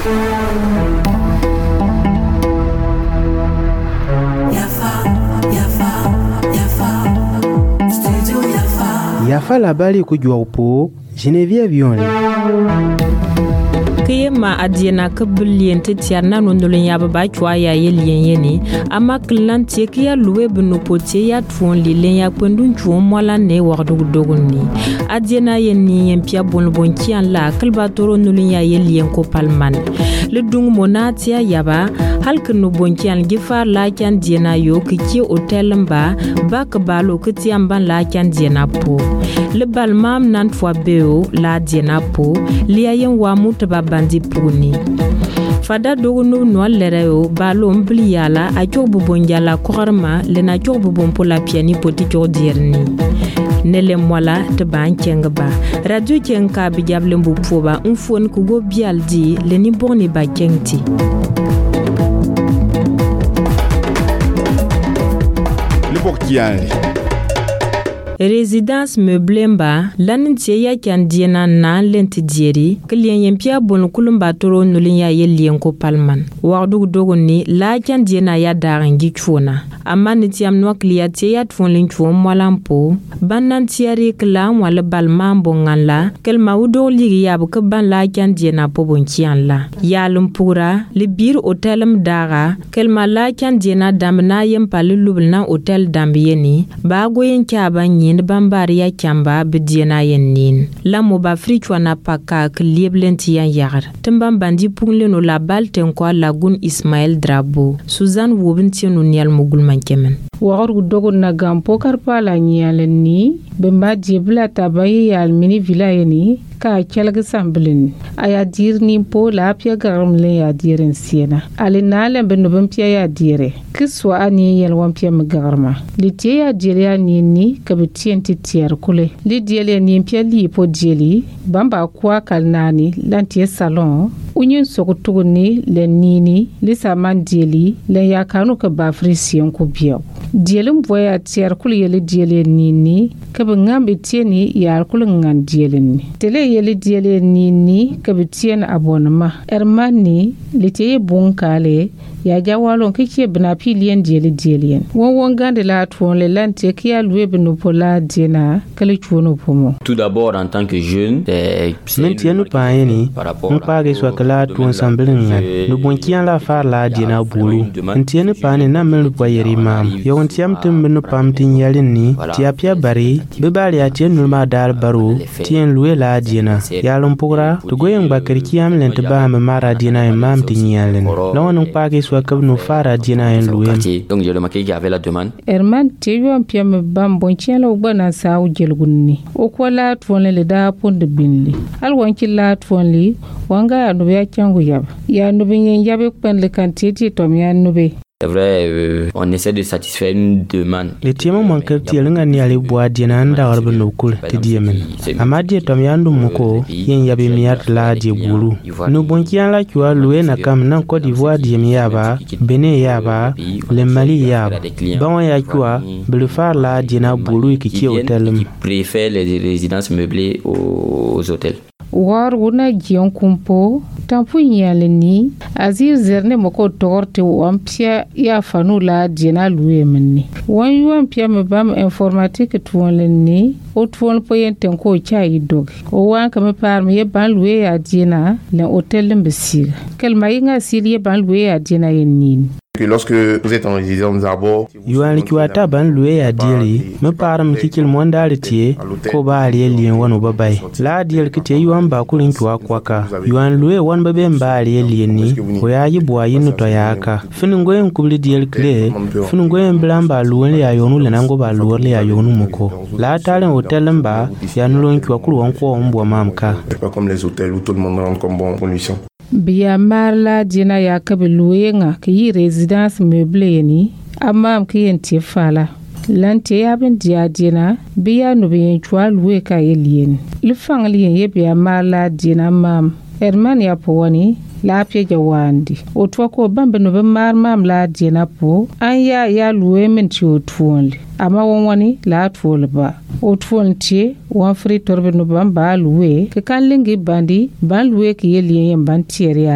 Yafa la bali kujua upo Geneviève Yonle. Kiyema adiena kabulien tetiarna nondolin yababa chwa ya yelien yeni ama klantie kiya luwe benopotie ya twon lilen ya kwendun chwo mwala ne wardugdoguni adiena yeni yempia bonbonkian la kalbatoro nolin ya yelien ko palman le dung monatia yaba halkno bonkian gifar la kan diena yo kiki hotel mba bak balo kitiamban la kan diena po le balmam nan fois beo la diena po liayen wa mutaba bandi puni fada dogunu no lereo balo mbliala a jobu bonjala korma le na jobu bompola piani poti jodierni nele mwala te bankenga ba radio kenka bi jable mbu poba unfon ku go bialdi le ni boni ba kenti le portiali Résidence Meublemba, l'anintie ya kandiena na lentidieri, klien yempia bon kulumba toro nulin ya yelien ko palman. Wardug dogoni la kandiena ya darangi chuna. Amanitiam no kliatie ya tfonlin chwo mwalampo, banantiari kla wala balman bongan la, kel maudo ligi yabu ke ban la kandiena po bonkian la. Yalum pura, li bir hotelm daga, kel ma la kandiena damna yempa lulubna hotel dambieni, bagoyen kaban yin bambari ya kyamba bidiena yennin la mo ba frichwa na paka kliblenti yan yagar timbam bandi pungle no la balten kwa lagun Ismail Drabo Suzanne Wobinti no nial mugul mankemen wagar dogo na gampo karpa la nyalen ni bemba jibla tabayi yal mini villa yeni ka kelga samblin aya dir ni po la pia garamle ya diren siena alina le benobam pia ya dire kiswa ani yel wan pia magarma litie ya dire ni kabitien titier kule li diele ni pia li po dieli bamba kwa kalnani lantie salon unyin sokotuguni le nini li saman dieli le ya kanu ka bafrisiyon ko biyo dielum boya tier kule yele diele nini kabangambe tieni ya kule ngan dieleni tele yele diele nini kabitien abonema ermani liteye bunkale ya jawalon kike bna pilien dielien won gande la twon le lante kiya luwe benopola diena kale chuno pomo tout d'abord en tant que jeune mentienu paeni mpage so kala twon samblinga no bonkian la far la diena bulu mentienu paeni na melu boyeri mam yon tiam tum no pam tin yalin ni tiapia bari be bali atien no ma dar baro tien luwe la diena yalon pura to goyen bakari kiam lente ba ma mara diena mam tin yalin lawon page so kabno fara diena en luwe donc je le marqué qu'il y avait la demande erman teyo piam bam bonkian la ubana sa ujelgunni o kola twon le da pond binli alwan kila twon li wanga no ya changu yab ya no bin yabe kwen le kantiti tom ya no be. C'est vrai, on essaie de satisfaire une demande. Les tiens manquent tiens ni aller boire dienanda orbe no kul te diemen. Amadi tom yandu moko yen yabe miat la die bulu. No bonkian la kwa loué na kam nan Côte d'Ivoire diem yaba, Bénin yaba, le Mali yaba. Bon ya kwa bleu far la diena bulu qui hôtel. Qui préfère les résidences meublées aux hôtels. War wuna gion kumpo tampu nyaleni azir zerne moko torte wampia ya fanula diena luwe menni wan wampia mebam informatique tuonleni o tuon poyenten ko chai dog o wan kame parme ye ban luwe ya diena le hotel mbesiga kelma yinga silie ban luwe ya diena yennin. Lorsque vous êtes en résidence d'abord, yuan kiwata ban luwe ya dieli me param kikil mondali tie ko ba ali lien wonu babay la diel kite yuan ba kulin kiwa kwaka yuan luwe wan babe mba ali lien ni o ya yi bwa yin to yaka finin goyen kubli diel kle finin goyen blamba luwen ya yonu le nango ba luwen ya yonu muko la talen hotel mba ya nulon kiwa kulu won ko mbwa mamka pas comme les hôtels où tout le monde rentre comme bon condition. Biya marla dina ya kabe luwenga ki résidence meublée ni amam ki yenti fala lante ya ben dia dina biya no be chwa luwe ka yelien le fang lien ye biya marla dina mam herman ya powani la pie jawandi o to ko bambe no be mar mam la dina po an ya luwe men ti o tuonle ama woni la tuole ba o tuonti wan fri torbe no bamba luwe ke kan lingi bandi ban luwe ki yelien ban tierial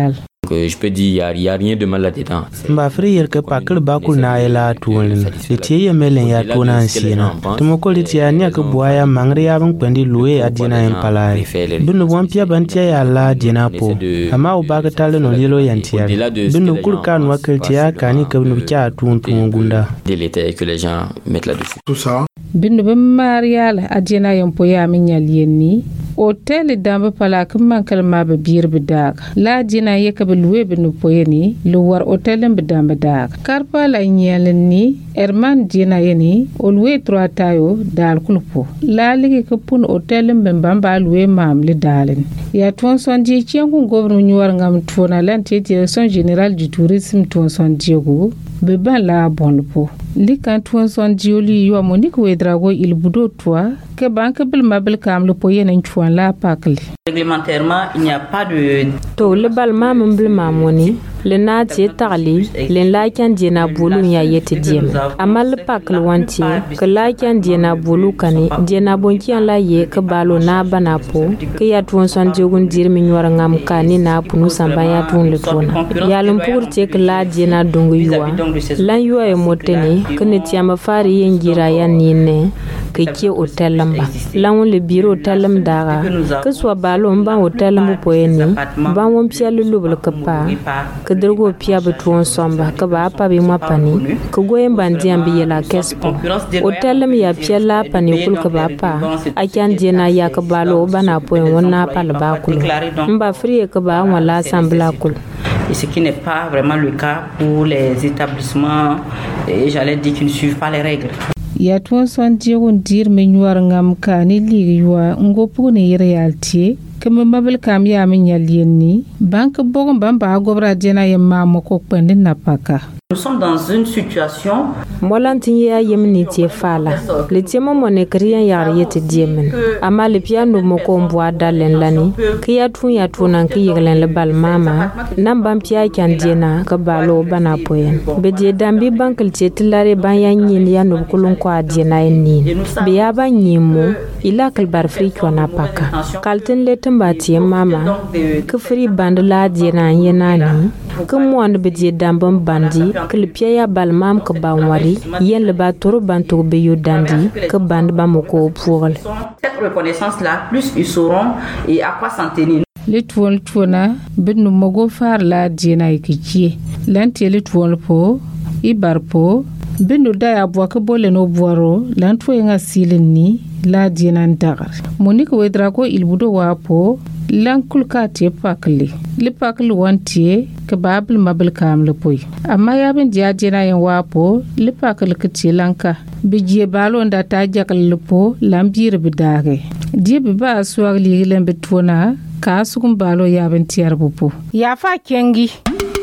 je peux dire il y a rien de mal là-dedans. Mba friyir ke pakir bakul na ila tuwalin. Iti ye melen ya tuna ansina. Tumoko litia ni ke buaya mangri ya bang pendi luwe adina empalai. Binu wampia bantia ya la dina po. Ama ubaka tale no lilo yantia. Binu kulka nwakil tia kani ke binu kia gunda. Délétère que les gens mettent là-dessus. Tout ça. Binu bemarial adina yampoya minyalieni. Hotel dambe pala kumman kalma be biir bedag la dina yeka be luwe be no poyeni lu war hotel be dambe dag karpa la nyelni erman dina yeni o luwe 3 tayo dal kulpo la ligi ko pun hotel be bamba luwe mam li dalen ya ton son di ciengu gobru nyuwar ngam tona lanti direction générale du tourisme ton son diego be ban la bonpo li kan ton son dioli yo monique wedrago il budo toi que banque bil mabel kam le poyen chouan la pakli réglementairement il n'y a pas de to le bal mam bil mamoni le nati tagli le la kan dina bulu ya yete diem amal pakl wanti que la kan dina bulu kani dina bonki an la ye que balo na banapo que ya ton son jogun dir mi nyora ngam kani na punu samba ya ton le tona ya lum pour te que la dina dongu yuwa lan yuwa e moteni que ne tiama fari yengira ya nine que ki hotel lamba lan le bureau hotel daga que soit balo mba hotel mo poeni ba won pia le lubul kapa que dergo pia beton somba que ba pa be mapani que goyen bandi ambi la kespo hotel mi ya pia la pani kul que ba pa akan dina ya que balo bana poen wona pal ba kul mba frie que ba wala sambla kul. Et ce qui n'est pas vraiment le cas pour les établissements, et j'allais dire qu'ils ne suivent pas les règles. Ya tuon son diego dir menyuar ngam kani ligwa ngopu ne reality kama mabel kam ya menyalieni bank bogon bamba gobra dena yemma moko kwende napaka. Nous sommes dans une situation molantiya yemni tie fala le tiema monekriya yar yete diemen ama le piano moko mbwa dalen lani kiya tunan ki yeglen le bal mama nan ban pia kan diena ka balo bana poyen be die dambi bankal tietlare ban yanyin ya no kulun ko adiena ni be ya ban nyimo ila kal bar fri kwana paka kalten le tamba tie mama ke fri bandla diena yenani ke mwand be die dambam bandi klipia ya balmam ke banwari yen le batoro banto be yodandi ke band ba moko pour cette reconnaissance là plus ils sauront et à quoi s'en tenir. Le tuona benu mogo far la dina ikichi lanti le tuol po ibarpo benu da ya bwa ke bole no bwaro lanto nga sileni la dina ndagar monique wedrako il budo wapo lankul ka te pakli li pakli wantie ke babl mabel kam le poy amma ya ben dia dina yan wapo li pakli ke ti lanka bijie balo nda ta jakal le po lambir bidage die bi ba suwag li lembe tona ka sugum balo ya ben tiar bupo ya fa kengi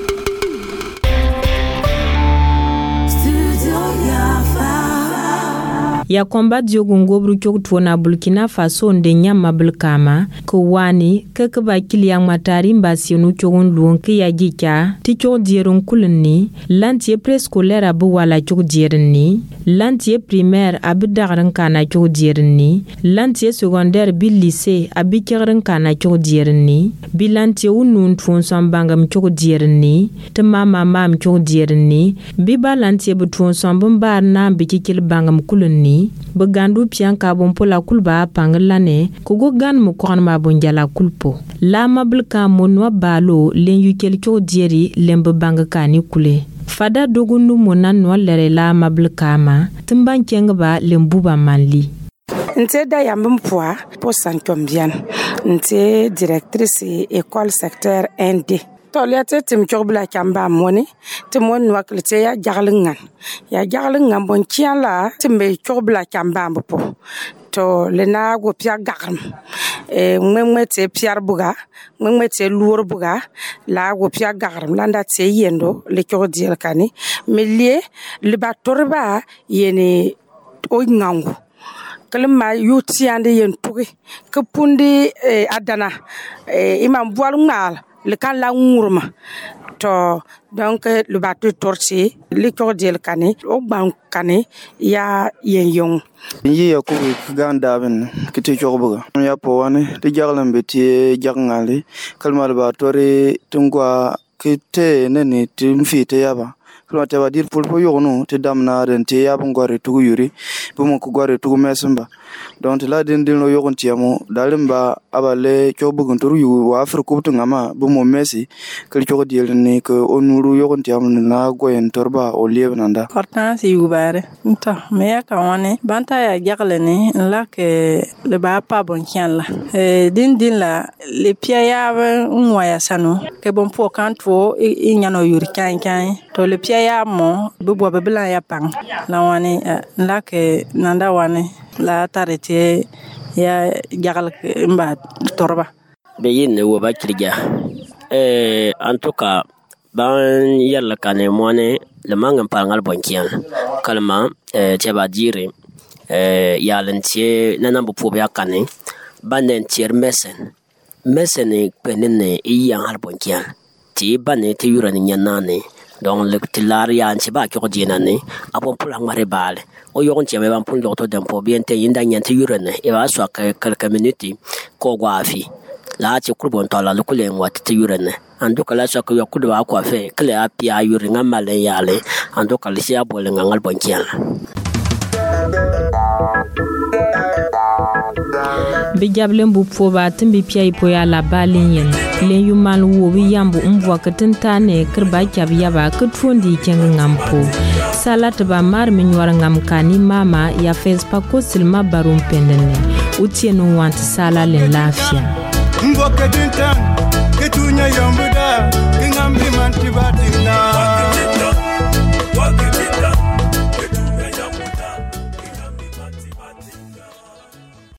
ya komba diogo ngobru chokto na Burkina Faso ndenya mabulkama ko wani ke ba kiliya matari mbasionu chogon luon ke ya gika ti chodieron kulni lantie prescolaire abu wala chodierni lantie primaire abu dagran kana chodierni lantie secondaire bi lycée abi kigran kana chodierni bi lantie unun fon sambangam chodierni te mama mam chodierni bi balantie bu fon sambam bar na bi kikil bangam kulni begandu pian ka bon pola kulba panglane ko gan mu kon ma bon jala kulpo la mablka monwa balo len yukel cho dieri lembe bang kani kule fada dogunu monan no lere la mablka ma timban kengba lembuba manli nte da yambum poa pour santombian nte directrice école secteur 1D toliate tim chobla kamba moni timon waklite ya jaglingan bon kiala timbe chobla kamba mpo to lena go pia garm ngmete piar buga ngmete lour buga la go pia garm landa te yendo le chodiel kani melie le batorba yene o ngangu kalma yutiande yen tugi kapundi adana imam boal ngal le kan la ngurma to donc le bateau torché le cordel kané o ban kané ya yen yong yi ya ko ganda ben kiti chogbuga ya po wane de jaglan beti jagngali kalma ba tore tungwa ke ki te ne ni tim fi te yaba klo te ba dir pulpo yogno te damna den te yaba ngore tugu yuri bu mo ko gore tugu mesamba donc la den no yogon tiamo dalimba abale ko bugun turu yu wa afrika tu ngama bu mo mesi kali ko diel ni ko onuru yogon tiamo na goyen torba o liebenanda importance yu bare nta me ya ka woni banta ya jagle ni la ke le ba pa bon kian la din la le pia ya nwa sanu ke bon po kanto i nyano yuri kan to le pia ya mo bu bo be bla ya pang la woni la ke nanda woni la tarete ya jagal mba torba be yin wo ba kirja en tout cas ban yalla kane mone le mangam pangal bonkian kalma te ba dire yalan tie nana bu po ya kane banen tier mesen penene iyan hal bonkian ti bane te yurani nyanane donc le tilar ya anti ba ko dinane abon pulang mare bale o yogon ti me ban pun docteur dempo bien te yinda nyanti yurane e ba so ka quelques minutes ko gwafi la ti kurbon tola lu kulen wat ti yurane ando kala so ko yokudo ba ko fe kle apia yuri ngamale yale ando kala sia bole ngal bonkian Bijablen bu foba timbi piai poya la balin len yumal wo bi yambu umwa katentane kirba kyabiya ba kutfondi kengampo salat ba mar minwar ngam kani mama ya fespa ko silma barum pendene utienu want sala len lafia mboka dintan ketunya yambuda ngambi mantibatina